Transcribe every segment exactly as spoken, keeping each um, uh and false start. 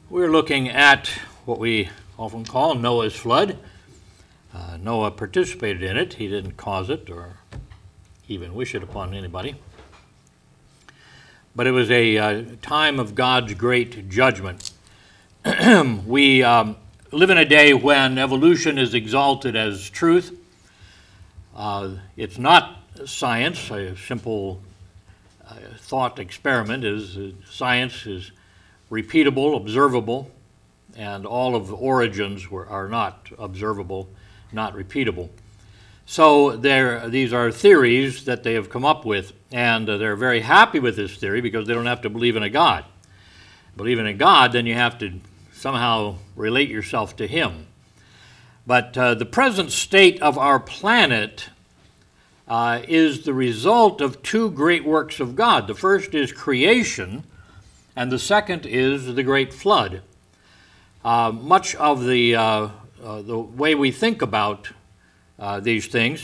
We're looking at what we often call Noah's flood. Uh, Noah participated in it. He didn't cause it or even wish it upon anybody. But it was a uh, time of God's great judgment. we um, live in a day when evolution is exalted as truth. Uh, it's not science. A simple uh, thought experiment is uh, science is repeatable, observable, and all of the origins were, are not observable, not repeatable. So there, these are theories that they have come up with, and uh, they're very happy with this theory because they don't have to believe in a God. Believe in a God, then you have to somehow relate yourself to Him. But uh, the present state of our planet uh, is the result of two great works of God. The first is creation, and the second is the great flood. Uh, much of the, uh, uh, the way we think about uh, these things,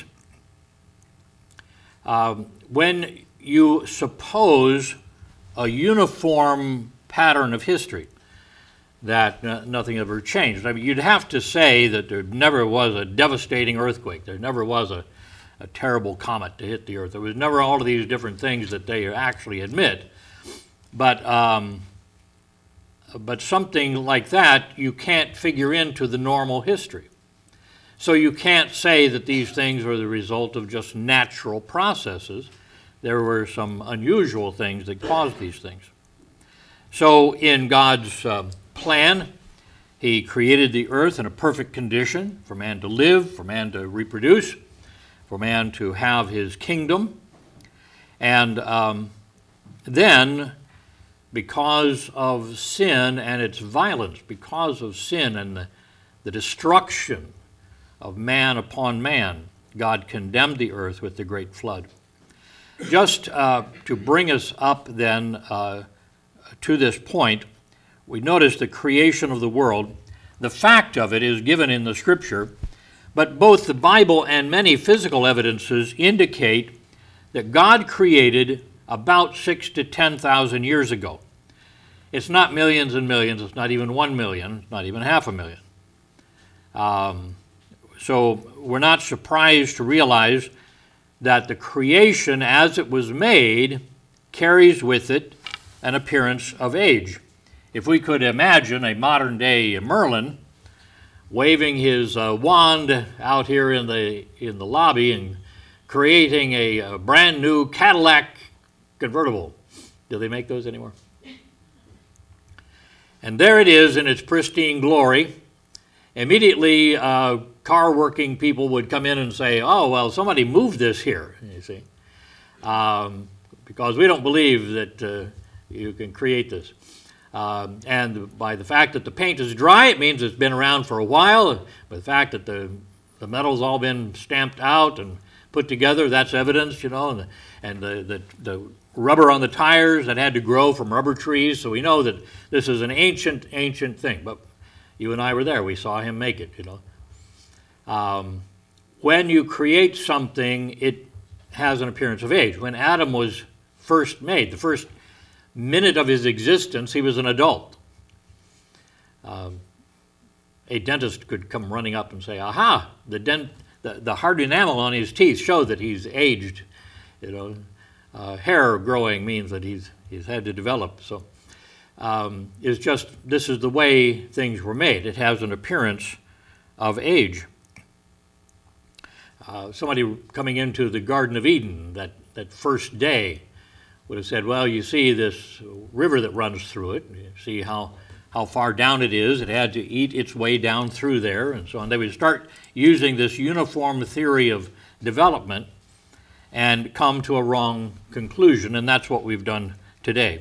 um, when you suppose a uniform pattern of history, that uh, nothing ever changed. I mean, you'd have to say that there never was a devastating earthquake. There never was a, a terrible comet to hit the earth. There was never all of these different things that they actually admit. But um, but something like that you can't figure into the normal history. So you can't say that these things are the result of just natural processes. There were some unusual things that caused these things. So in God's uh, plan, He created the earth in a perfect condition for man to live, for man to reproduce, for man to have his kingdom. And um, then, because of sin and its violence, because of sin and the, the destruction of man upon man, God condemned the earth with the great flood. Just uh, to bring us up then uh, to this point, we notice the creation of the world. The fact of it is given in the Scripture, but both the Bible and many physical evidences indicate that God created about six to ten thousand years ago. It's not millions and millions. It's not even one million. It's not even half a million. Um, so we're not surprised to realize that the creation as it was made carries with it an appearance of age. If we could imagine a modern-day Merlin waving his uh, wand out here in the in the lobby and creating a, a brand new Cadillac convertible. Do they make those anymore? And there it is in its pristine glory. Immediately, uh, car-working people would come in and say, oh, well, somebody moved this here, you see, um, because we don't believe that uh, you can create this. Um, and by the fact that the paint is dry, it means it's been around for a while. By the fact that the, the metal's all been stamped out and put together, that's evidence, you know, and, the, and the, the, the rubber on the tires that had to grow from rubber trees, so we know that this is an ancient, ancient thing. But you and I were there. We saw him make it, you know. Um, when you create something, it has an appearance of age. When Adam was first made, the first minute of his existence, he was an adult. Um, a dentist could come running up and say, aha, the, dent, the, the hard enamel on his teeth show that he's aged. You know, uh, hair growing means that he's, he's had to develop. So um, it's just, this is the way things were made. It has an appearance of age. Uh, somebody coming into the Garden of Eden that, that first day would have said, well, you see this river that runs through it. You see how, how far down it is. It had to eat its way down through there and so on. They would start using this uniform theory of development and come to a wrong conclusion, and that's what we've done today.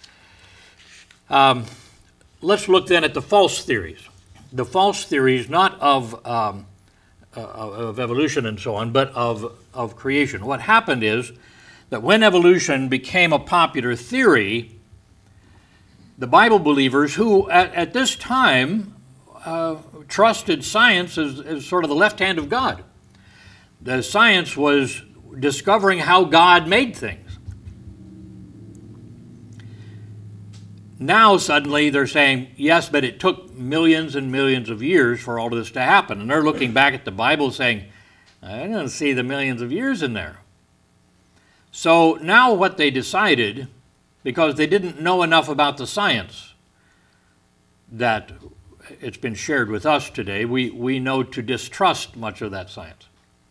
Um, let's look then at the false theories. The false theories not of, um, uh, of evolution and so on, but of, of creation. What happened is that when evolution became a popular theory, the Bible believers who at, at this time uh, trusted science as, as sort of the left hand of God. The science was discovering how God made things. Now suddenly they're saying, yes, but it took millions and millions of years for all of this to happen. And they're looking back at the Bible saying, I don't see the millions of years in there. So now what they decided, because they didn't know enough about the science that it's been shared with us today, we, we know to distrust much of that science.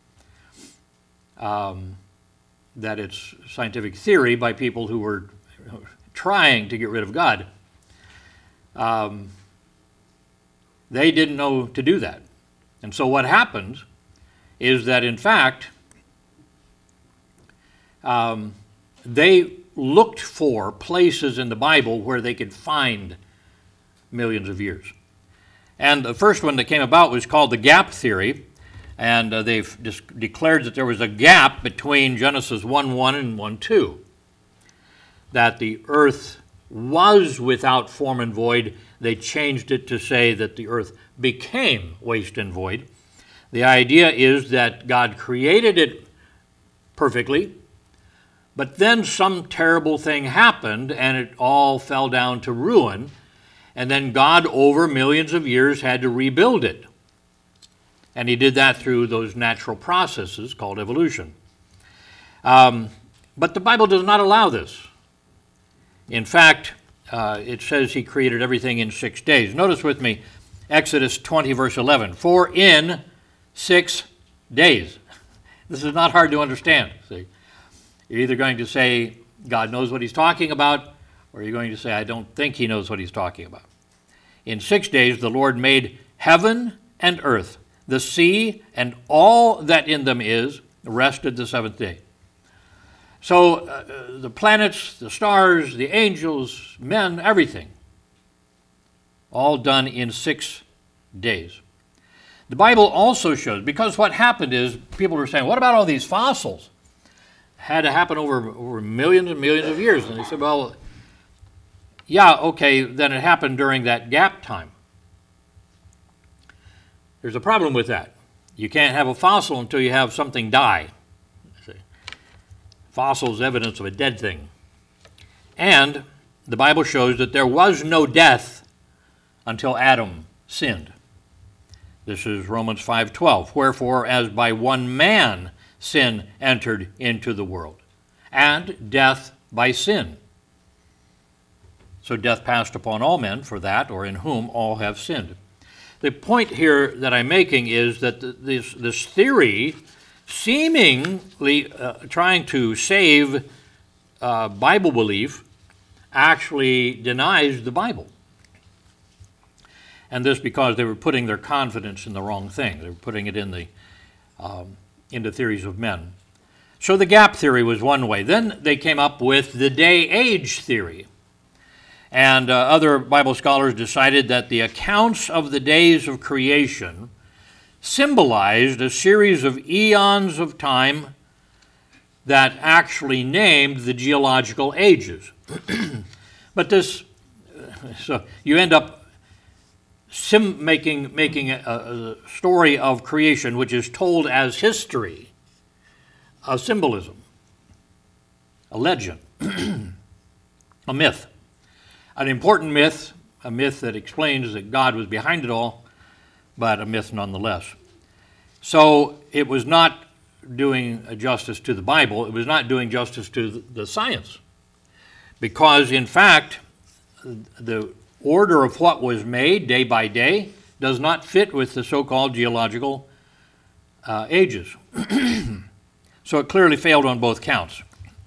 Um, that it's scientific theory by people who were trying to get rid of God. Um, they didn't know to do that. And so what happens is that, in fact, um, they looked for places in the Bible where they could find millions of years. And the first one that came about was called the gap theory, and uh, they've dis- declared that there was a gap between Genesis one one and one two, that the earth was without form and void. They changed it to say that the earth became waste and void. The idea is that God created it perfectly, but then some terrible thing happened and it all fell down to ruin, and then God, over millions of years, had to rebuild it. And he did that through those natural processes called evolution. Um, but the Bible does not allow this. In fact, uh, it says he created everything in six days. Notice with me Exodus twenty, verse eleven. For in six days. This is not hard to understand. See, you're either going to say God knows what he's talking about, or you're going to say, I don't think he knows what he's talking about. In six days the Lord made heaven and earth, the sea, and all that in them is, rested the seventh day. So uh, the planets, the stars, the angels, men, everything, all done in six days. The Bible also shows, because what happened is, people were saying, what about all these fossils? Had to happen over, over millions and millions of years. And they said, well, yeah, okay, then it happened during that gap time. There's a problem with that. You can't have a fossil until you have something die. Fossil is evidence of a dead thing. And the Bible shows that there was no death until Adam sinned. This is Romans five twelve. Wherefore, as by one man sin entered into the world, and death by sin. So death passed upon all men for that, or in whom all have sinned. The point here that I'm making is that this, this theory, seemingly uh, trying to save uh, Bible belief, actually denies the Bible. And this because they were putting their confidence in the wrong thing. They were putting it in the um, into theories of men. So the gap theory was one way. Then they came up with the day-age theory. And uh, other Bible scholars decided that the accounts of the days of creation symbolized a series of eons of time that actually named the geological ages. But this, so you end up sim making, making a, a story of creation which is told as history, a symbolism, a legend, a myth. An important myth, a myth that explains that God was behind it all, but a myth nonetheless. So it was not doing justice to the Bible. It was not doing justice to the science. Because, in fact, the order of what was made day by day does not fit with the so-called geological uh, ages. So it clearly failed on both counts.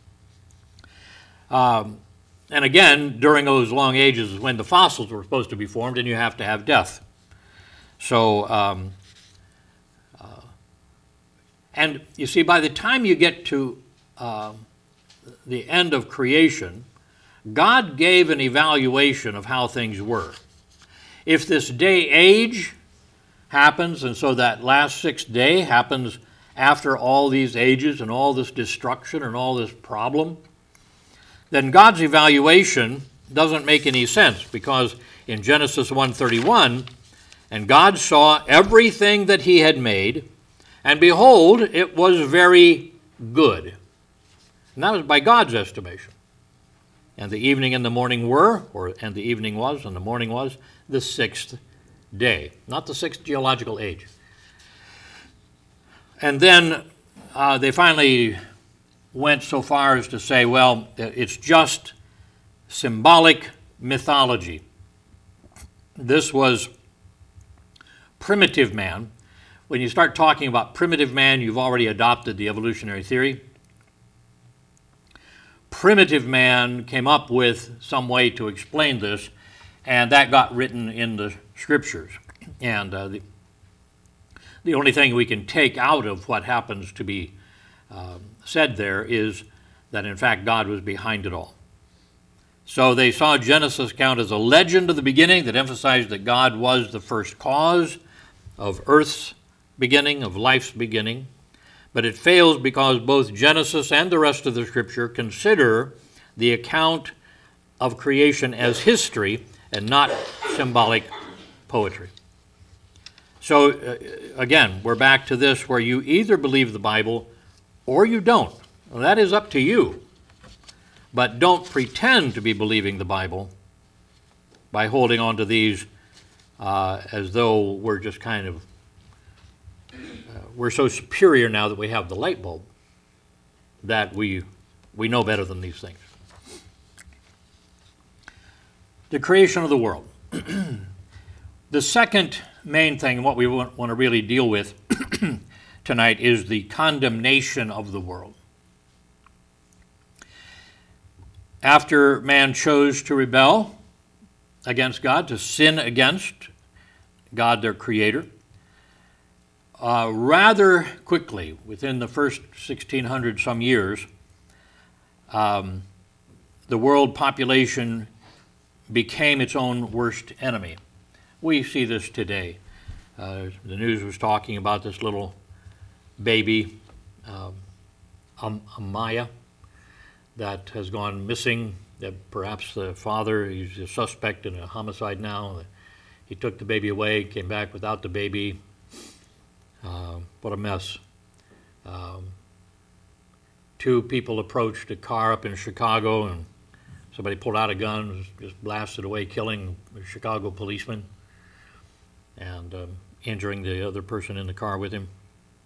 Um, And again, during those long ages is when the fossils were supposed to be formed, and you have to have death. So, um, uh, and you see, by the time you get to uh, the end of creation, God gave an evaluation of how things were. If this day age happens, and so that last sixth day happens after all these ages and all this destruction and all this problem, then God's evaluation doesn't make any sense, because in Genesis one thirty-one, and God saw everything that he had made, and behold, it was very good. And that was by God's estimation. And the evening and the morning were, or and the evening was, and the morning was, the sixth day. Not the sixth geological age. And then uh, they finally went so far as to say, well, it's just symbolic mythology. This was primitive man. When you start talking about primitive man, you've already adopted the evolutionary theory. Primitive man came up with some way to explain this, and that got written in the scriptures. And uh, the, the only thing we can take out of what happens to be uh, said there is that, in fact, God was behind it all. So they saw Genesis account as a legend of the beginning that emphasized that God was the first cause of earth's beginning, of life's beginning. But it fails because both Genesis and the rest of the scripture consider the account of creation as history and not symbolic poetry. So uh, again, we're back to this where you either believe the Bible or you don't. Well, that is up to you. But don't pretend to be believing the Bible by holding on to these uh, as though we're just kind of Uh, we're so superior now that we have the light bulb that we we know better than these things. The creation of the world. The second main thing, what we want, want to really deal with tonight, is the condemnation of the world. After man chose to rebel against God, to sin against God, their creator, Uh, rather quickly, within the first sixteen hundred some years, um, the world population became its own worst enemy. We see this today. Uh, the news was talking about this little baby, um, Am- Amaya, that has gone missing. That perhaps the father, he's a suspect in a homicide now. He took the baby away, came back without the baby. Uh, what a mess. Um, two people approached a car up in Chicago, and somebody pulled out a gun, just blasted away, killing a Chicago policeman and um, injuring the other person in the car with him.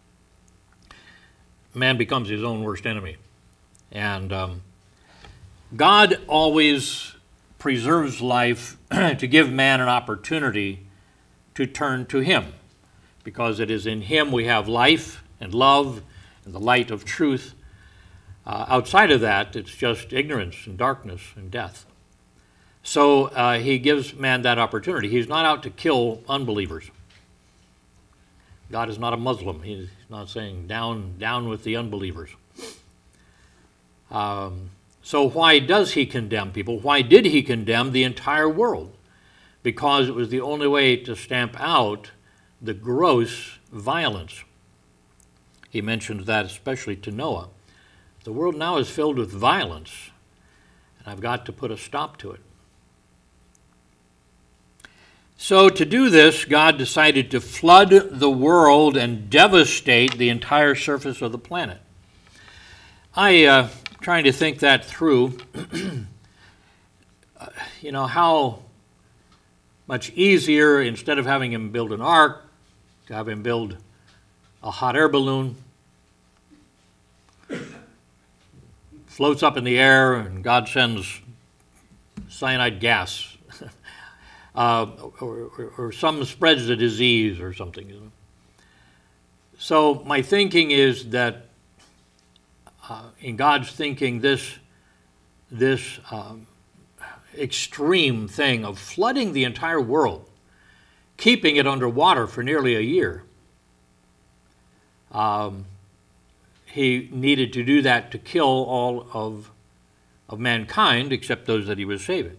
Man becomes his own worst enemy. And um, God always preserves life to give man an opportunity to turn to him, because it is in him we have life and love and the light of truth. Uh, outside of that, it's just ignorance and darkness and death. So uh, he gives man that opportunity. He's not out to kill unbelievers. God is not a Muslim. He's not saying down, down with the unbelievers. Um, so why does he condemn people? Why did he condemn the entire world? Because it was the only way to stamp out the gross violence. He mentions that especially to Noah. The world now is filled with violence, and I've got to put a stop to it. So to do this, God decided to flood the world and devastate the entire surface of the planet. I, uh, trying to think that through, you know, how much easier, instead of having him build an ark, to have him build a hot air balloon, floats up in the air, and God sends cyanide gas, uh, or, or, or some spreads the disease or something. You know? So my thinking is that uh, in God's thinking, this this um, extreme thing of flooding the entire world, keeping it underwater for nearly a year. Um, he needed to do that to kill all of, of mankind except those that he was saving.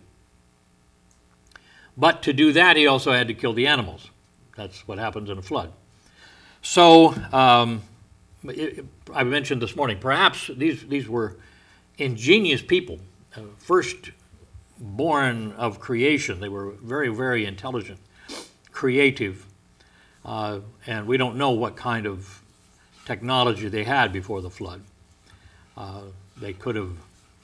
But to do that, he also had to kill the animals. That's what happens in a flood. So, um, it, I mentioned this morning, perhaps these, these were ingenious people, uh, first born of creation. They were very, very intelligent, creative, uh, and we don't know what kind of technology they had before the flood. Uh, they could have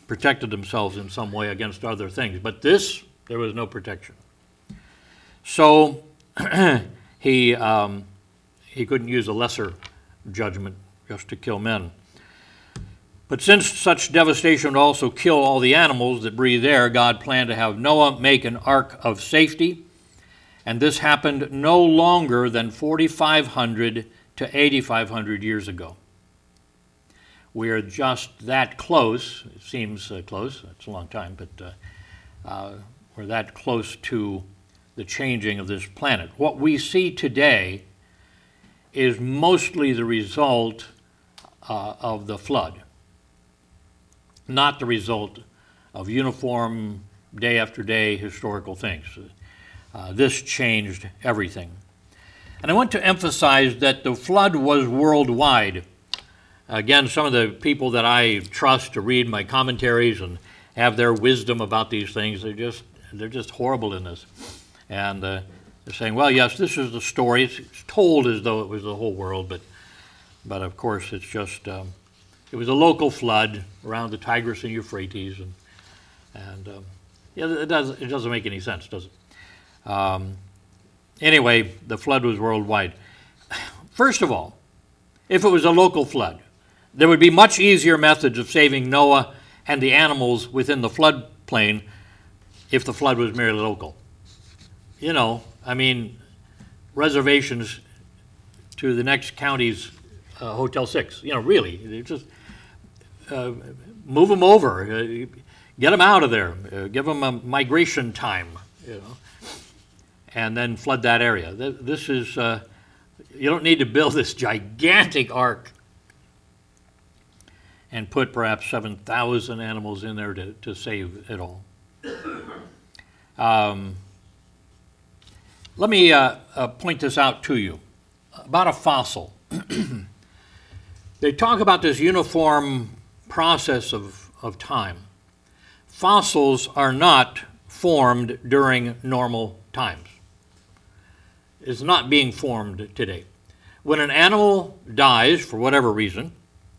protected themselves in some way against other things. But this, there was no protection. So he, um, he couldn't use a lesser judgment just to kill men. But since such devastation would also kill all the animals that breathed air, God planned to have Noah make an ark of safety, and this happened no longer than forty-five hundred to eighty-five hundred years ago. We are just that close, it seems uh, close, it's a long time, but uh, uh, we're that close to the changing of this planet. What we see today is mostly the result uh, of the flood, not the result of uniform, day after day historical things. Uh, this changed everything. And I want to emphasize that the flood was worldwide. Again, some of the people that I trust to read my commentaries and have their wisdom about these things, they're just, they're just horrible in this. And uh, they're saying, well, yes, this is the story. It's, it's told as though it was the whole world, but, but of course it's just... Um, It was a local flood around the Tigris and Euphrates, and and um, yeah, it does it doesn't make any sense, does it? Um, anyway, the flood was worldwide. First of all, if it was a local flood, there would be much easier methods of saving Noah and the animals within the floodplain if the flood was merely local. You know, I mean, reservations to the next county's uh, Hotel Six. You know, really, they're just. Uh, move them over, uh, get them out of there, uh, give them a migration time, you know, and then flood that area. This is, uh, you don't need to build this gigantic ark and put perhaps seven thousand animals in there to, to save it all. Um, let me uh, uh, point this out to you about a fossil. They talk about this uniform process of, of time. Fossils are not formed during normal times. It's not being formed today. When an animal dies for whatever reason,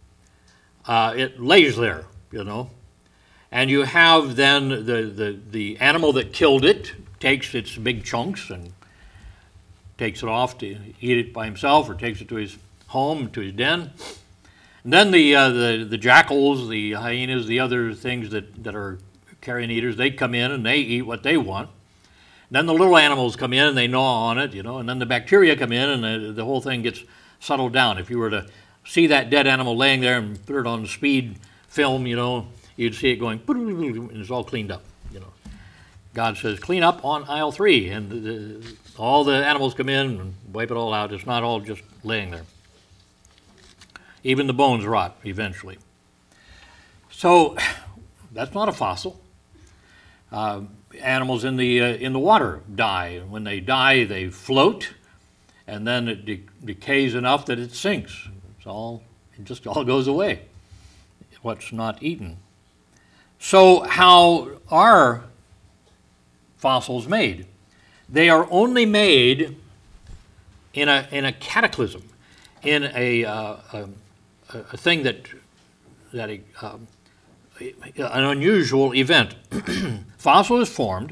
uh, it lays there, you know, and you have then the, the, the animal that killed it takes its big chunks and takes it off to eat it by himself or takes it to his home, to his den. And then the, uh, the the jackals, the hyenas, the other things that, that are carrion eaters, they come in and they eat what they want. And then the little animals come in and they gnaw on it, you know, and then the bacteria come in and the, the whole thing gets settled down. If you were to see that dead animal laying there and put it on speed film, you know, you'd see it going, and it's all cleaned up, you know. God says, clean up on aisle three, and the, the, all the animals come in and wipe it all out. It's not all just laying there. Even the bones rot eventually. So that's not a fossil. Uh, animals in the uh, in the water die. When they die, they float, and then it de- decays enough that it sinks. It's all it just all goes away. What's not eaten. So how are fossils made? They are only made in a in a cataclysm, in a uh, a, a thing that that um, an unusual event. Fossil is formed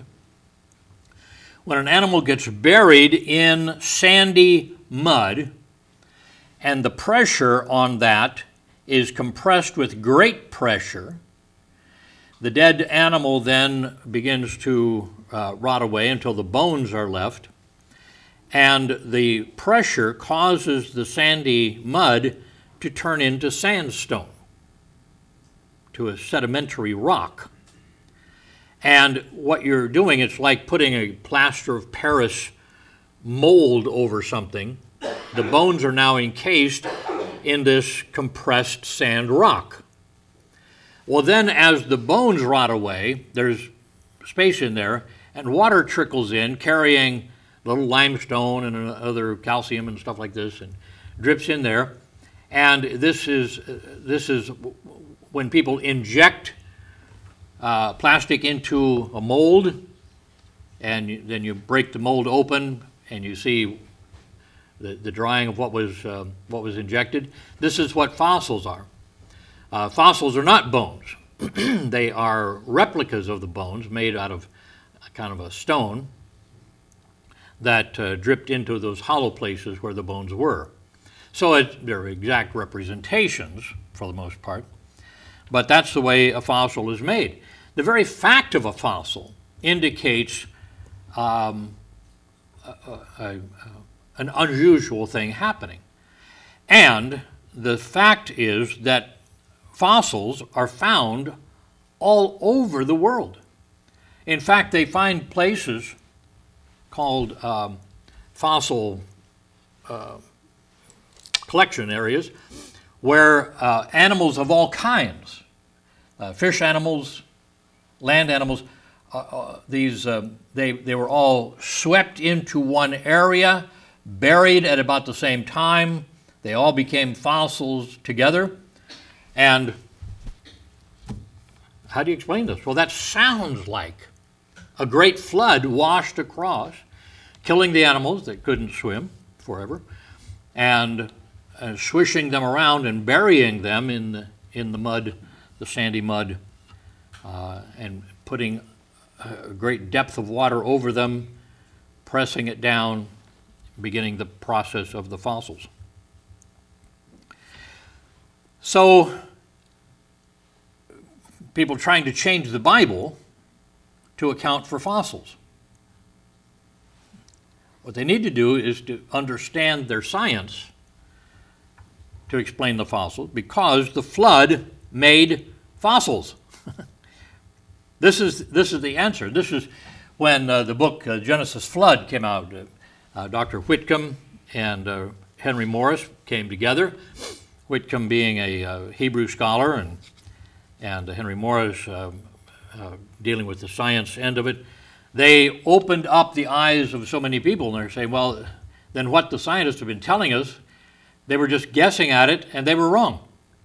when an animal gets buried in sandy mud, and the pressure on that is compressed with great pressure. The dead animal then begins to uh, rot away until the bones are left, and the pressure causes the sandy mud to turn into sandstone, to a sedimentary rock. And what you're doing, it's like putting a plaster of Paris mold over something. The bones are now encased in this compressed sand rock. Well, then as the bones rot away, there's space in there, and water trickles in carrying little limestone and other calcium and stuff like this, and drips in there. And this is this is when people inject uh, plastic into a mold, and you, then you break the mold open, and you see the, the drying of what was uh, what was injected. This is what fossils are. Uh, fossils are not bones. they are replicas of the bones made out of kind of a stone that uh, dripped into those hollow places where the bones were. So it, they're exact representations for the most part, but that's the way a fossil is made. The very fact of a fossil indicates um, a, a, a, an unusual thing happening. And the fact is that fossils are found all over the world. In fact, they find places called um, fossil uh, collection areas where uh, animals of all kinds, uh, fish animals, land animals, uh, uh, these uh, they, they were all swept into one area, buried at about the same time. They all became fossils together. And how do you explain this? Well, that sounds like a great flood washed across, killing the animals that couldn't swim forever, and uh, swishing them around and burying them in the, in the mud, the sandy mud, uh, and putting a great depth of water over them, pressing it down, beginning the process of the fossils. So, people trying to change the Bible to account for fossils. What they need to do is to understand their science to explain the fossils, because the flood made fossils. This is this is the answer. This is when uh, the book uh, Genesis Flood came out. Uh, uh, Doctor Whitcomb and uh, Henry Morris came together. Whitcomb being a uh, Hebrew scholar, and and Henry Morris uh, uh, dealing with the science end of it. They opened up the eyes of so many people, and they're saying, well, then what the scientists have been telling us, they were just guessing at it, and they were wrong.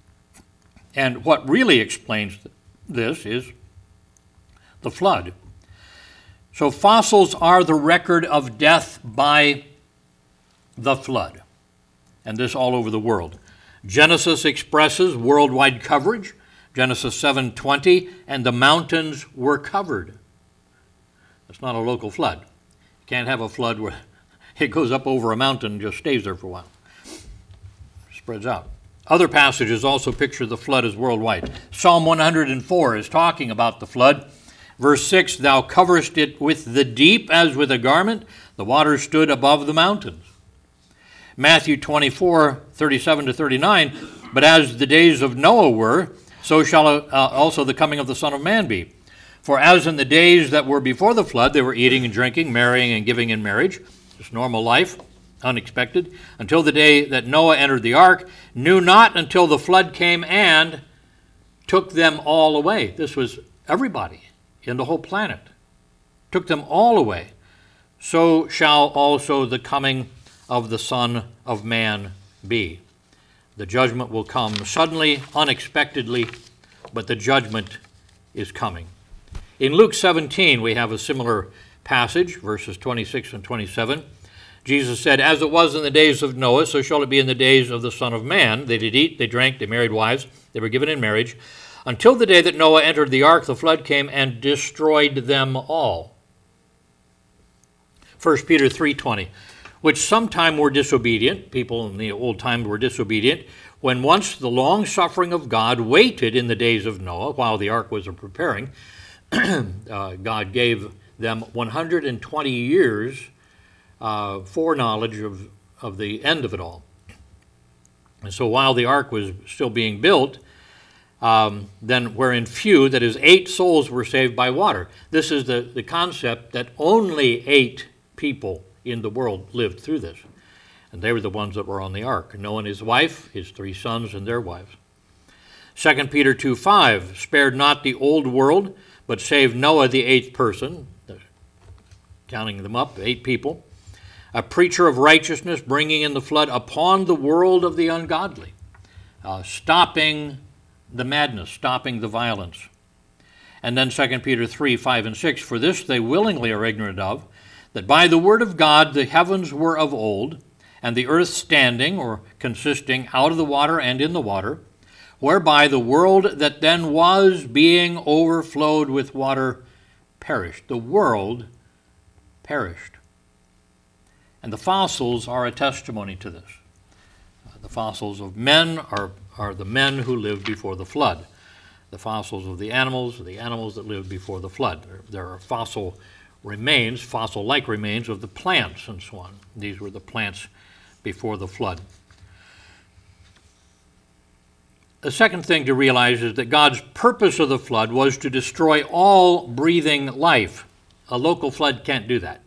And what really explains this is the flood. So fossils are the record of death by the flood, and this all over the world. Genesis expresses worldwide coverage. Genesis seven twenty, and the mountains were covered. That's not a local flood. You can't have a flood where it goes up over a mountain and just stays there for a while. It spreads out. Other passages also picture the flood as worldwide. Psalm one hundred four is talking about the flood. Verse six, thou coverest it with the deep as with a garment. The waters stood above the mountains. Matthew twenty-four, thirty-seven to thirty-nine, but as the days of Noah were, so shall uh, also the coming of the Son of Man be. For as in the days that were before the flood, they were eating and drinking, marrying and giving in marriage, just normal life, unexpected, until the day that Noah entered the ark, knew not until the flood came and took them all away. This was everybody in the whole planet. Took them all away. So shall also the coming of the Son of Man be. The judgment will come suddenly, unexpectedly, but the judgment is coming. In Luke seventeen, we have a similar passage, verses twenty-six and twenty-seven. Jesus said, as it was in the days of Noah, so shall it be in the days of the Son of Man. They did eat, they drank, they married wives, they were given in marriage, until the day that Noah entered the ark, the flood came and destroyed them all. First Peter three twenty. Which sometime were disobedient, people in the old time were disobedient, when once the long suffering of God waited in the days of Noah, while the ark was preparing, uh, God gave them one hundred twenty years uh, foreknowledge of, of the end of it all. And so while the ark was still being built, um, then wherein few, that is eight souls were saved by water. This is the, the concept that only eight people in the world lived through this. And they were the ones that were on the ark. Noah and his wife, his three sons and their wives. Second Peter two five, spared not the old world, but saved Noah, the eighth person, counting them up, eight people, a preacher of righteousness, bringing in the flood upon the world of the ungodly, uh, stopping the madness, stopping the violence. And then Second Peter three five and six, for this they willingly are ignorant of, that by the word of God the heavens were of old, and the earth standing, or consisting out of the water and in the water, whereby the world that then was, being overflowed with water, perished. The world perished. And the fossils are a testimony to this. Uh, the fossils of men are, are the men who lived before the flood. The fossils of the animals are the animals that lived before the flood. There, there are fossil remains, fossil-like remains of the plants and so on. These were the plants before the flood. The second thing to realize is that God's purpose of the flood was to destroy all breathing life. A local flood can't do that.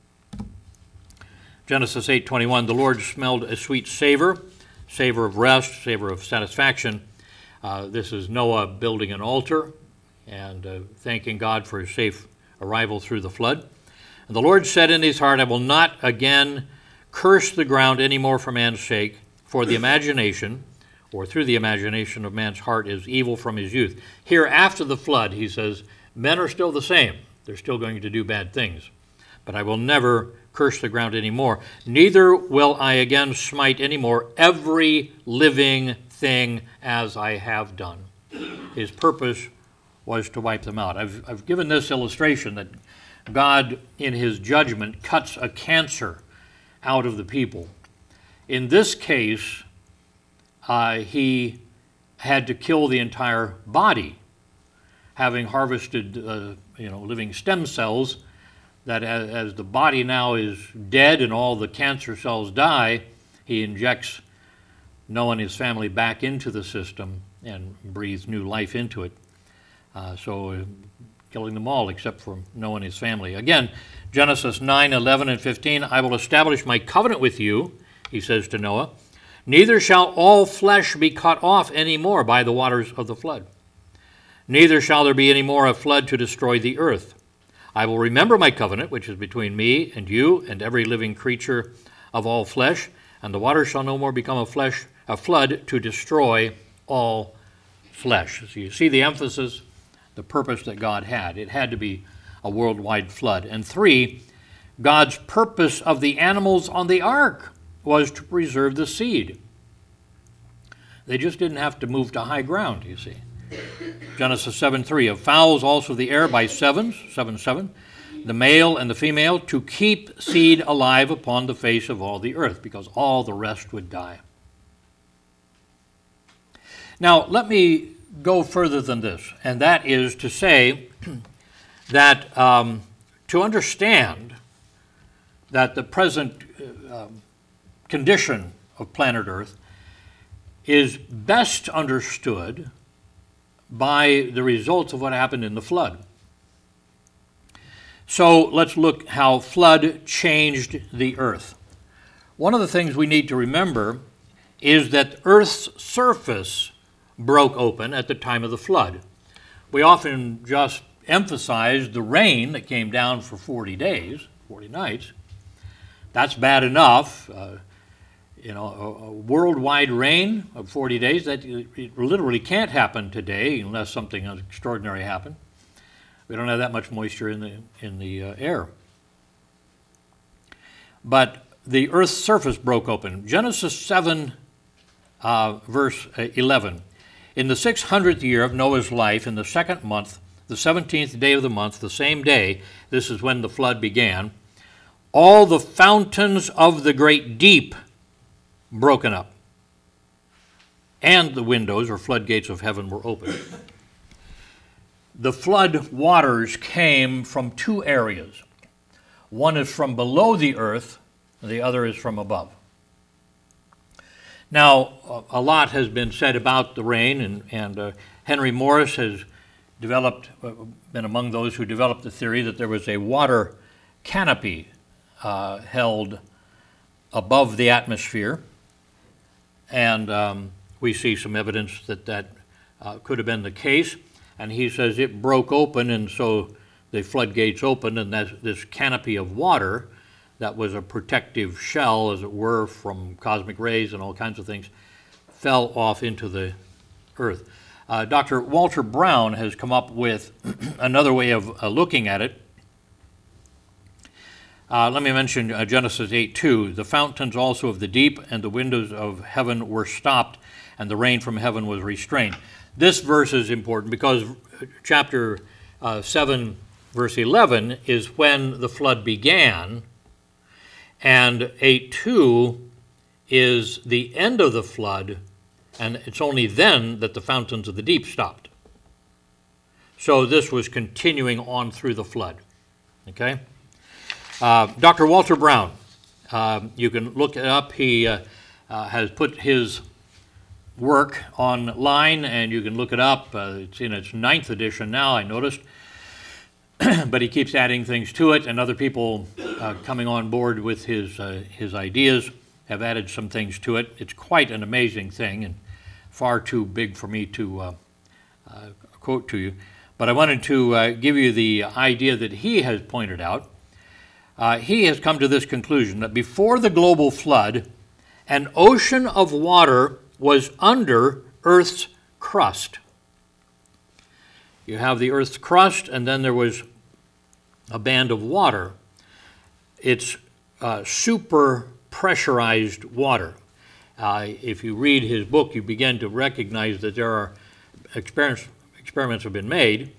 Genesis eight twenty-one, the Lord smelled a sweet savor, savor of rest, savor of satisfaction. Uh, this is Noah building an altar and uh, thanking God for his safe arrival through the flood. And the Lord said in his heart, I will not again curse the ground any more for man's sake, for the imagination, or through the imagination of man's heart is evil from his youth. Here, after the flood, he says, men are still the same. They're still going to do bad things. But I will never curse the ground anymore. Neither will I again smite anymore every living thing as I have done. His purpose was to wipe them out. I've, I've given this illustration that God, in his judgment, cuts a cancer out of the people. In this case, uh, he had to kill the entire body, having harvested uh, you know, living stem cells, that as, as the body now is dead and all the cancer cells die, he injects Noah and his family back into the system and breathes new life into it. Uh, so uh, killing them all except for Noah and his family. Again, Genesis nine, eleven, and fifteen, I will establish my covenant with you, he says to Noah. Neither shall all flesh be cut off any more by the waters of the flood. Neither shall there be any more a flood to destroy the earth. I will remember my covenant, which is between me and you and every living creature of all flesh, and the waters shall no more become a flesh, a flood to destroy all flesh. So you see the emphasis, the purpose that God had. It had to be a worldwide flood. And three, God's purpose of the animals on the ark was to preserve the seed. They just didn't have to move to high ground, you see. Genesis seven three, of fowls also of the air by sevens, seven seven, the male and the female, to keep seed alive upon the face of all the earth, because all the rest would die. Now, let me go further than this, and that is to say that um, to understand that the present uh, um, condition of planet Earth is best understood by the results of what happened in the flood. So let's look how flood changed the earth. One of the things we need to remember is that Earth's surface broke open at the time of the flood. We often just emphasize the rain that came down for forty days, forty nights. That's bad enough. Uh, you know, a, a worldwide rain of forty days, that it literally can't happen today unless something extraordinary happened. We don't have that much moisture in the in the uh, air. But the earth's surface broke open. Genesis seven, uh, verse eleven. In the six hundredth year of Noah's life, in the second month, the seventeenth day of the month, the same day, this is when the flood began, all the fountains of the great deep broken up, and the windows or floodgates of heaven were opened. The flood waters came from two areas. One is from below the earth, and the other is from above. Now, a lot has been said about the rain, and, and uh, Henry Morris has developed, uh, been among those who developed the theory that there was a water canopy uh, held above the atmosphere, and um, we see some evidence that that uh, could have been the case. And he says it broke open, and so the floodgates opened, and that this canopy of water that was a protective shell, as it were, from cosmic rays and all kinds of things, fell off into the earth. Uh, Doctor Walter Brown has come up with another way of uh, looking at it. Uh, let me mention uh, Genesis eight two. The fountains also of the deep and the windows of heaven were stopped, and the rain from heaven was restrained. This verse is important because chapter uh, seven, verse eleven, is when the flood began, and eight two is the end of the flood, and it's only then that the fountains of the deep stopped. So this was continuing on through the flood. Okay? Uh, Doctor Walter Brown, uh, you can look it up. He uh, uh, has put his work online, and you can look it up. Uh, it's in its ninth edition now, I noticed. But he keeps adding things to it, and other people uh, coming on board with his uh, his ideas have added some things to it. It's quite an amazing thing, and far too big for me to uh, uh, quote to you. But I wanted to uh, give you the idea that he has pointed out. Uh, he has come to this conclusion that before the global flood, an ocean of water was under Earth's crust. You have the Earth's crust, and then there was a band of water. It's uh, super pressurized water. Uh, if you read his book, you begin to recognize that there are experiments, experiments have been made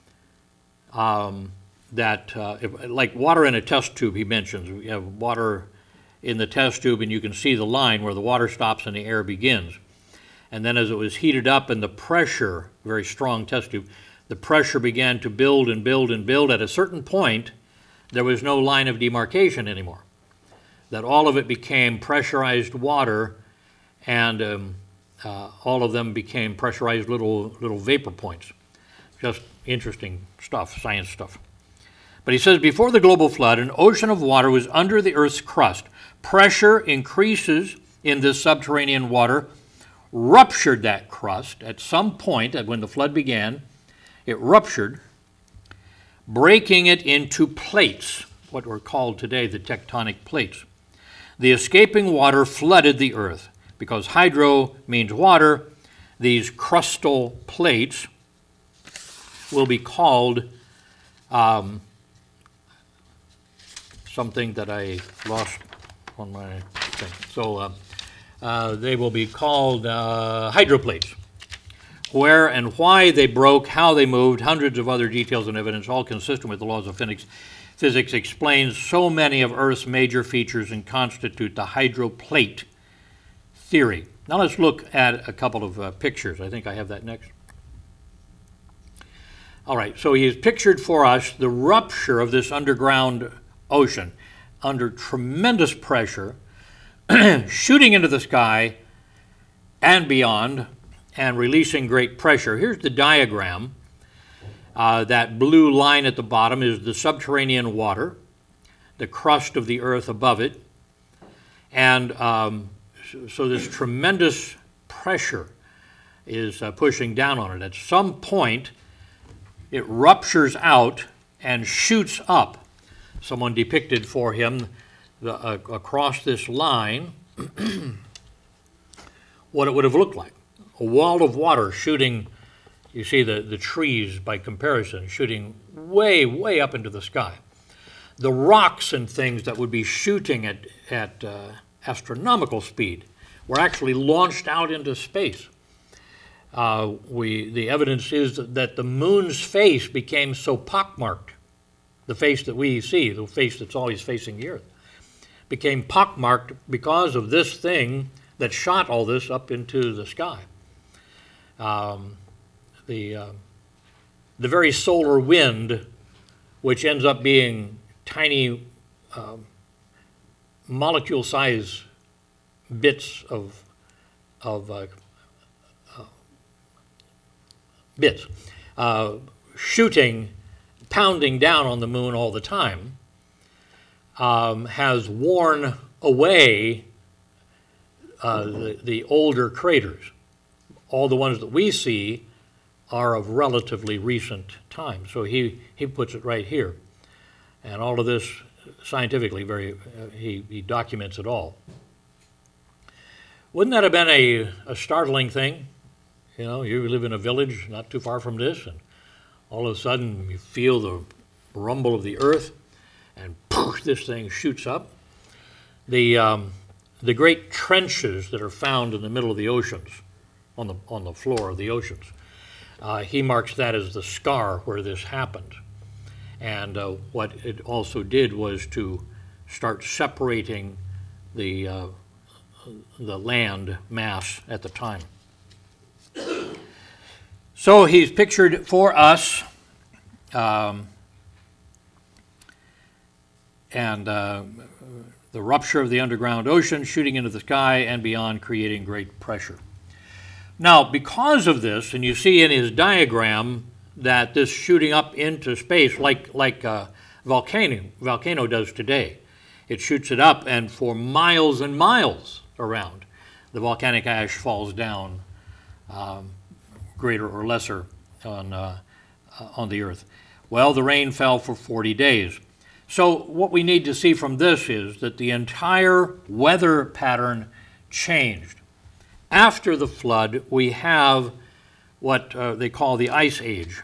um, that, uh, if, like water in a test tube, he mentions. You have water in the test tube, and you can see the line where the water stops and the air begins. And then as it was heated up and the pressure, very strong test tube, the pressure began to build and build and build. At a certain point, there was no line of demarcation anymore. That all of it became pressurized water, and um, uh, all of them became pressurized little little vapor points. Just interesting stuff, science stuff. But he says, before the global flood, an ocean of water was under the Earth's crust. Pressure increases in this subterranean water, ruptured that crust at some point when the flood began. It ruptured, breaking it into plates, what were called today the tectonic plates. The escaping water flooded the earth. Because hydro means water, these crustal plates will be called um, something that I lost on my thing. So uh, uh, they will be called uh, hydroplates. Where and why they broke, how they moved, hundreds of other details and evidence, all consistent with the laws of physics, physics explains so many of Earth's major features and constitute the hydroplate theory. Now let's look at a couple of uh, pictures. I think I have that next. All right, so he has pictured for us the rupture of this underground ocean under tremendous pressure, shooting into the sky and beyond, and releasing great pressure. Here's the diagram. Uh, that blue line at the bottom is the subterranean water, the crust of the earth above it, and um, so, so this tremendous pressure is uh, pushing down on it. At some point, it ruptures out and shoots up. Someone depicted for him the, uh, across this line what it would have looked like. A wall of water shooting, you see the, the trees by comparison, shooting way, way up into the sky. The rocks and things that would be shooting at, at uh, astronomical speed were actually launched out into space. Uh, we, the evidence is that the moon's face became so pockmarked, the face that we see, the face that's always facing the earth, became pockmarked because of this thing that shot all this up into the sky. Um, the, uh, the very solar wind, which ends up being tiny uh, molecule-size bits of, of uh, uh, bits, uh, shooting, pounding down on the moon all the time, um, has worn away uh, the, the older craters. All the ones that we see are of relatively recent time. So he, he puts it right here. And all of this scientifically, very uh, he, he documents it all. Wouldn't that have been a, a startling thing? You know, you live in a village not too far from this, and all of a sudden you feel the rumble of the earth, and poof, this thing shoots up. The, um, the great trenches that are found in the middle of the oceans, on the, on the floor of the oceans. Uh, he marks that as the scar where this happened. And uh, what it also did was to start separating the, uh, the land mass at the time. So he's pictured for us, um, and uh, the rupture of the underground ocean shooting into the sky and beyond, creating great pressure. Now, because of this, and you see in his diagram that this shooting up into space, like like a volcano volcano does today, it shoots it up, and for miles and miles around, the volcanic ash falls down, um, greater or lesser, on uh, uh, on the earth. Well, the rain fell for forty days. So what we need to see from this is that the entire weather pattern changed. After the flood, we have what uh, they call the Ice Age.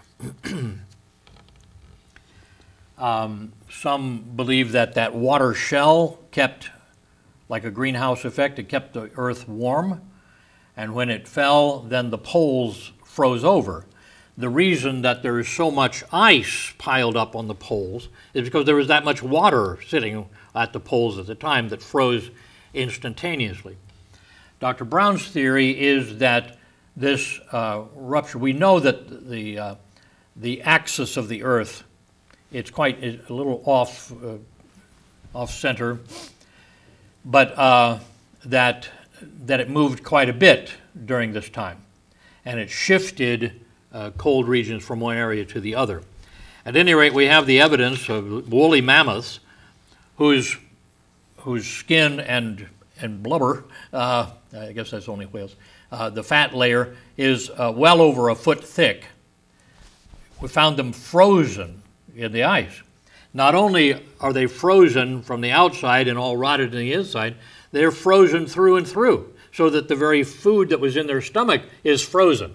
um, some believe that that water shell kept, like a greenhouse effect, it kept the earth warm, and when it fell, then the poles froze over. The reason that there is so much ice piled up on the poles is because there was that much water sitting at the poles at the time that froze instantaneously. Doctor Brown's theory is that this uh, rupture, we know that the, uh, the axis of the Earth, it's quite a little off, uh, off center, but uh, that, that it moved quite a bit during this time, and it shifted Uh, cold regions from one area to the other. At any rate, we have the evidence of woolly mammoths whose, whose skin and, and blubber, uh, I guess that's only whales, uh, the fat layer is uh, well over a foot thick. We found them frozen in the ice. Not only are they frozen from the outside and all rotted in the inside, they're frozen through and through, so that the very food that was in their stomach is frozen.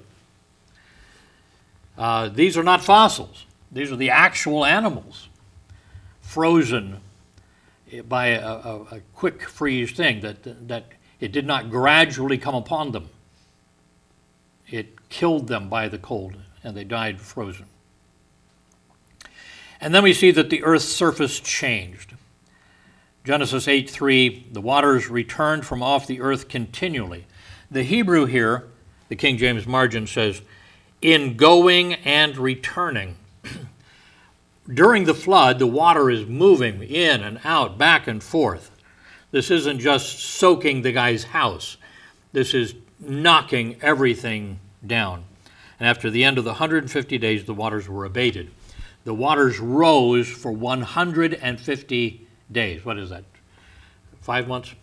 Uh, these are not fossils. These are the actual animals frozen by a, a, a quick freeze thing, that, that it did not gradually come upon them. It killed them by the cold, and they died frozen. And then we see that the earth's surface changed. Genesis eight three, the waters returned from off the earth continually. The Hebrew here, the King James margin says, in going and returning. During the flood, the water is moving in and out, back and forth. This isn't just soaking the guy's house. This is knocking everything down. And after the end of the one hundred fifty days, the waters were abated. The waters rose for one hundred fifty days. What is that? Five months?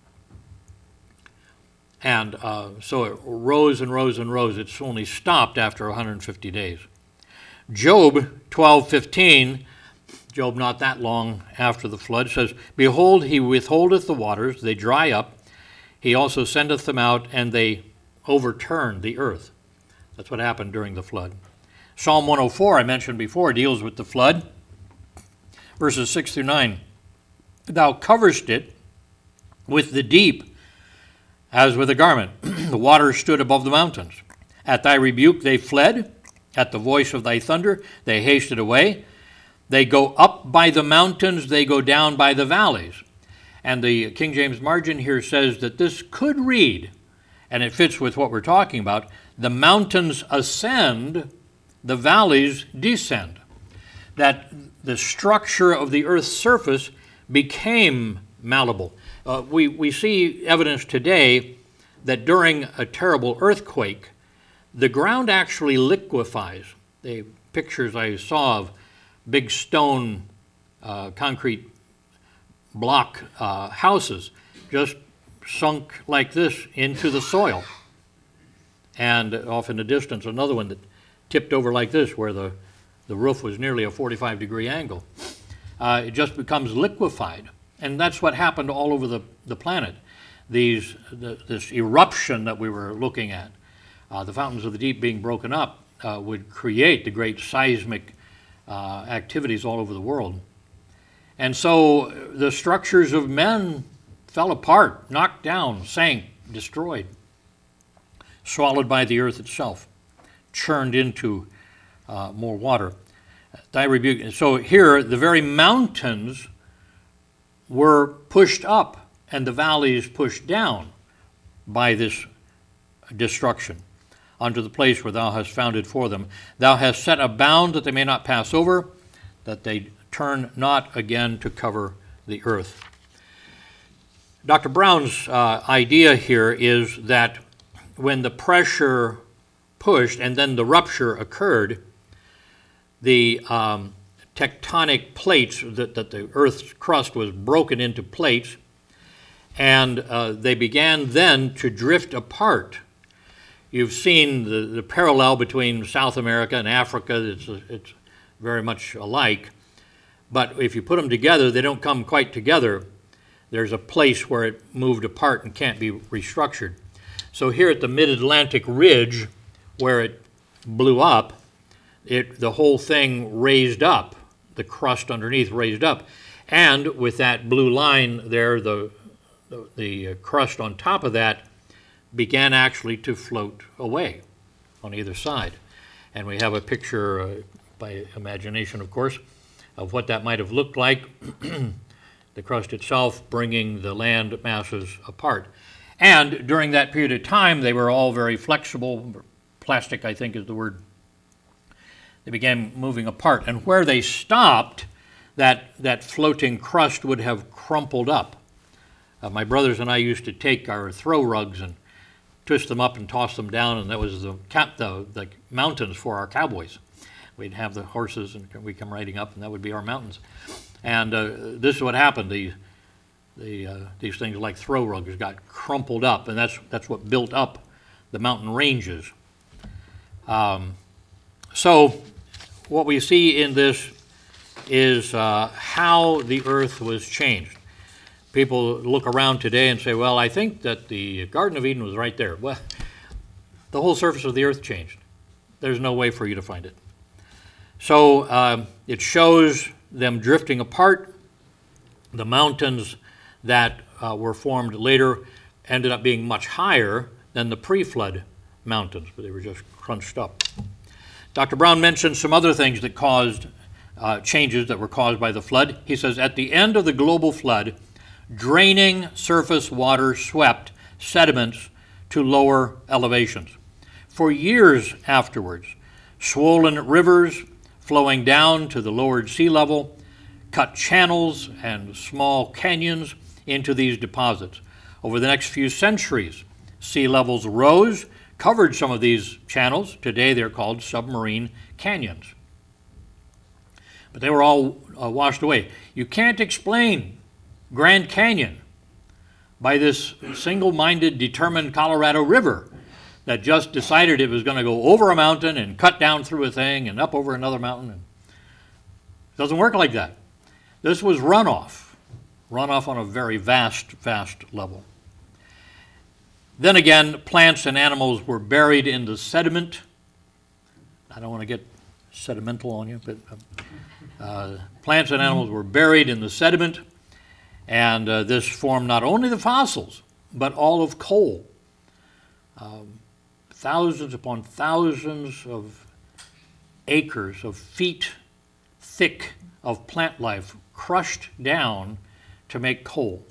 And uh, so it rose and rose and rose. It's only stopped after one hundred fifty days. Job twelve fifteen, Job not that long after the flood, says, behold, he withholdeth the waters, they dry up. He also sendeth them out, and they overturn the earth. That's what happened during the flood. Psalm one oh four, I mentioned before, deals with the flood. Verses six through nine. Thou coverest it with the deep, as with a garment. The waters stood above the mountains. At thy rebuke they fled. At the voice of thy thunder they hasted away. They go up by the mountains, they go down by the valleys. And the King James margin here says that this could read, and it fits with what we're talking about, the mountains ascend, the valleys descend. That the structure of the earth's surface became malleable. Uh, we, we see evidence today that during a terrible earthquake, the ground actually liquefies. The pictures I saw of big stone, uh, concrete block uh, houses just sunk like this into the soil. And off in the distance, another one that tipped over like this, where the, the roof was nearly a forty-five degree angle. Uh, it just becomes liquefied. And that's what happened all over the, the planet. These, the, this eruption that we were looking at, uh, the fountains of the deep being broken up, uh, would create the great seismic uh, activities all over the world. And so the structures of men fell apart, knocked down, sank, destroyed. swallowed by the earth itself, churned into uh, more water. Thy rebuke. So here, the very mountains were pushed up and the valleys pushed down by this destruction unto the place where thou hast founded for them. Thou hast set a bound that they may not pass over, that they turn not again to cover the earth. Doctor Brown's uh, idea here is that when the pressure pushed and then the rupture occurred, the um, tectonic plates, that, that the Earth's crust was broken into plates, and uh, they began then to drift apart. You've seen the, the parallel between South America and Africa. It's, it's very much alike. But if you put them together, they don't come quite together. There's a place where it moved apart and can't be restructured. So here at the mid-Atlantic ridge, where it blew up, it, the whole thing raised up. The crust underneath raised up. And with that blue line there, the, the, the crust on top of that began actually to float away on either side. And we have a picture, uh, by imagination of course, of what that might have looked like, the crust itself bringing the land masses apart. And during that period of time, they were all very flexible. Plastic, I think, is the word. They began moving apart. And where they stopped, that, that floating crust would have crumpled up. Uh, my brothers and I used to take our throw rugs and twist them up and toss them down, and that was the, cap, the, the mountains for our cowboys. We'd have the horses, and we'd come riding up, and that would be our mountains. And uh, this is what happened. The, the, uh, these things like throw rugs got crumpled up, and that's, that's what built up the mountain ranges. Um, so what we see in this is uh, how the earth was changed. People look around today and say, well, I think that the Garden of Eden was right there. Well, the whole surface of the earth changed. There's no way for you to find it. So um, it shows them drifting apart. The mountains that uh, were formed later ended up being much higher than the pre-flood mountains, but they were just crunched up. Doctor Brown mentioned some other things that caused uh, changes that were caused by the flood. He says, at the end of the global flood, draining surface water swept sediments to lower elevations. For years afterwards, swollen rivers flowing down to the lowered sea level cut channels and small canyons into these deposits. Over the next few centuries, sea levels rose, covered some of these channels. Today they're called submarine canyons. But they were all uh, washed away. You can't explain Grand Canyon by this single-minded, determined Colorado River that just decided it was going to go over a mountain and cut down through a thing and up over another mountain. It doesn't work like that. This was runoff, runoff on a very vast, vast level. Then again, plants and animals were buried in the sediment. I don't want to get sedimental on you, but uh, plants and animals were buried in the sediment, and uh, this formed not only the fossils, but all of coal. Um, thousands upon thousands of acres of feet thick of plant life crushed down to make coal.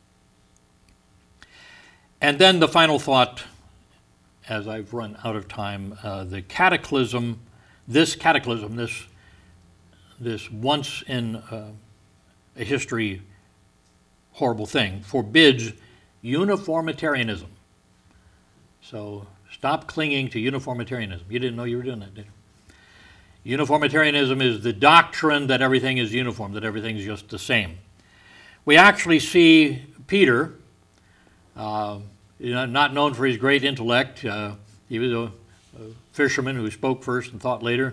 And then the final thought, as I've run out of time, uh, the cataclysm, this cataclysm, this, this once in uh, a history horrible thing, forbids uniformitarianism. So stop clinging to uniformitarianism. You didn't know you were doing that, did you? Uniformitarianism is the doctrine that everything is uniform, that everything is just the same. We actually see Peter, uh, you know, not known for his great intellect. Uh, he was a, a fisherman who spoke first and thought later.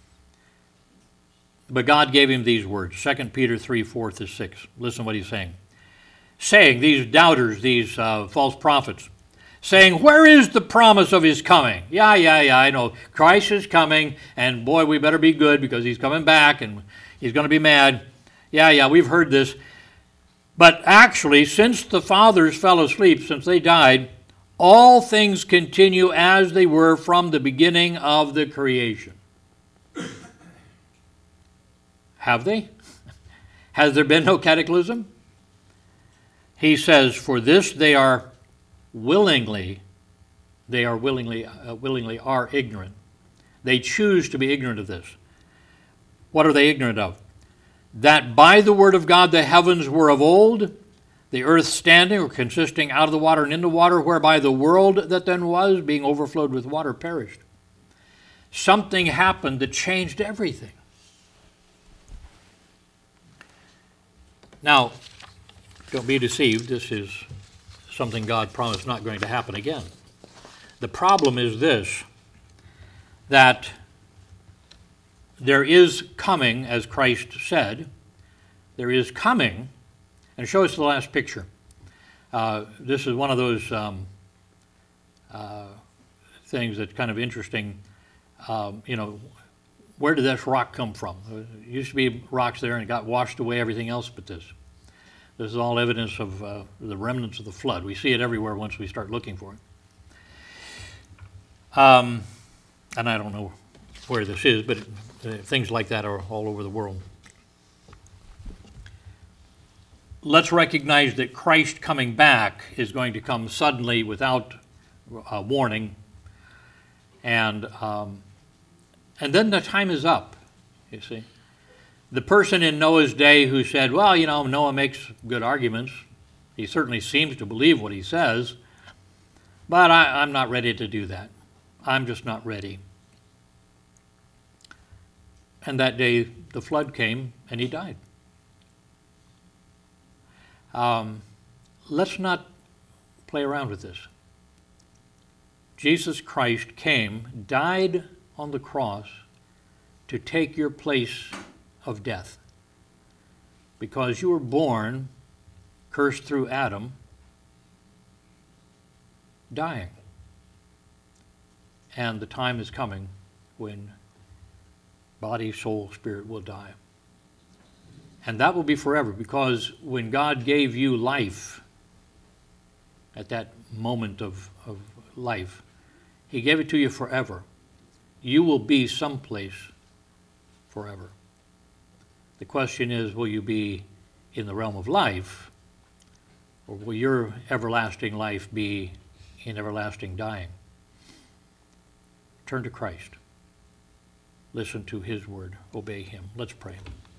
But God gave him these words, Second Peter three, four to six. Listen to what he's saying. Saying, these doubters, these uh, false prophets, saying, where is the promise of his coming? Yeah, yeah, yeah, I know. Christ is coming, and boy, we better be good because he's coming back, and he's going to be mad. Yeah, yeah, we've heard this. But actually, since the fathers fell asleep, since they died, All things continue as they were from the beginning of the creation. Have they? Has there been no cataclysm? He says, for this they are willingly, they are willingly, uh, willingly are ignorant. They choose to be ignorant of this. What are they ignorant of? That by the word of God the heavens were of old, the earth standing or consisting out of the water and in the water, whereby the world that then was, being overflowed with water, perished. Something happened that changed everything. Now, don't be deceived. This is something God promised not going to happen again. The problem is this, that there is coming, as Christ said, there is coming, and show us the last picture. Uh, this is one of those um, uh, things that's kind of interesting. Um, you know, where did this rock come from? There used to be rocks there and it got washed away, everything else but this. This is all evidence of uh, the remnants of the flood. We see it everywhere once we start looking for it. Um, and I don't know where this is, but uh, things like that are all over the world. Let's recognize that Christ coming back is going to come suddenly without uh, warning. And, um, and then the time is up, you see. The person in Noah's day who said, well, you know, Noah makes good arguments. He certainly seems to believe what he says, but I, I'm not ready to do that. I'm just not ready. And that day the flood came and he died. Um, let's not play around with this. Jesus Christ came, died on the cross to take your place of death, because you were born cursed through Adam, dying. And the time is coming when body, soul, spirit will die. And that will be forever, because when God gave you life, at that moment of, of life, he gave it to you forever. You will be someplace forever. The question is, will you be in the realm of life, or will your everlasting life be in everlasting dying? Turn to Christ. Listen to his word. Obey him. Let's pray.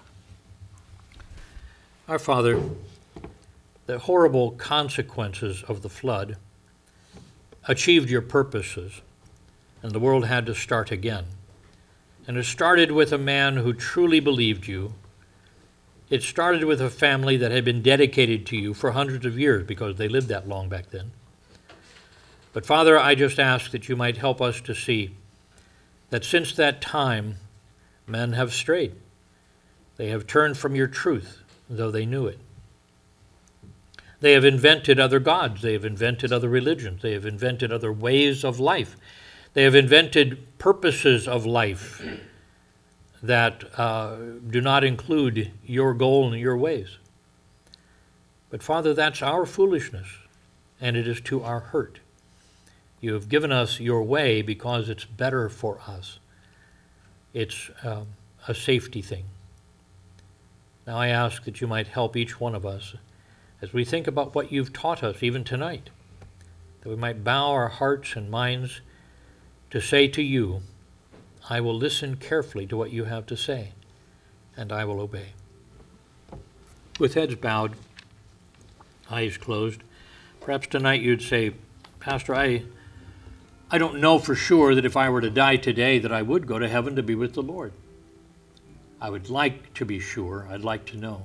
Our Father, the horrible consequences of the flood achieved your purposes, and the world had to start again. And it started with a man who truly believed you. It started with a family that had been dedicated to you for hundreds of years, because they lived that long back then. But Father, I just ask that you might help us to see that since that time, men have strayed. They have turned from your truth, though they knew it. They have invented other gods. They have invented other religions. They have invented other ways of life. They have invented purposes of life that uh, do not include your goal and your ways. But Father, that's our foolishness, and it is to our hurt. You have given us your way because it's better for us. It's um, a safety thing. Now I ask that you might help each one of us as we think about what you've taught us even tonight, that we might bow our hearts and minds to say to you, I will listen carefully to what you have to say, and I will obey. With heads bowed, eyes closed, perhaps tonight you'd say, Pastor, I, I don't know for sure that if I were to die today that I would go to heaven to be with the Lord. I would like to be sure. I'd like to know.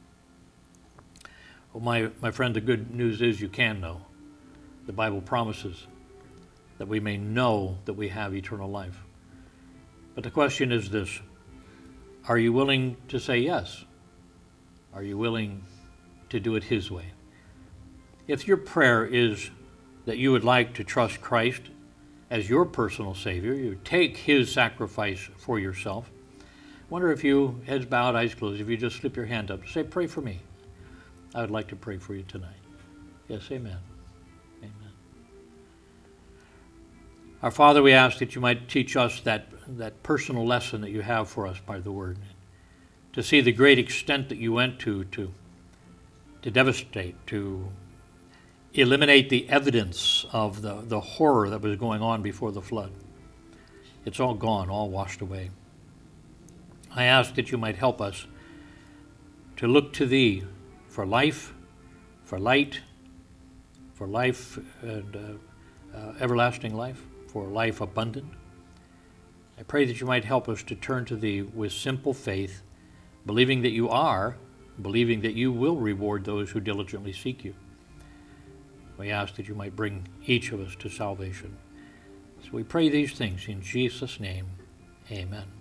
Well, my, my friend, the good news is you can know. The Bible promises that we may know that we have eternal life. But the question is this: are you willing to say yes? Are you willing to do it his way? If your prayer is that you would like to trust Christ as your personal Savior, you take his sacrifice for yourself, wonder if you, heads bowed, eyes closed, if you just slip your hand up, say, pray for me. I would like to pray for you tonight. Yes, amen. Amen. Our Father, we ask that you might teach us that, that personal lesson that you have for us by the Word, to see the great extent that you went to, to, to devastate, to eliminate the evidence of the, the horror that was going on before the flood. It's all gone, all washed away. I ask that you might help us to look to thee for life, for light, for life and uh, uh, everlasting life, for life abundant. I pray that you might help us to turn to thee with simple faith, believing that you are, believing that you will reward those who diligently seek you. We ask that you might bring each of us to salvation. So we pray these things in Jesus' name. Amen.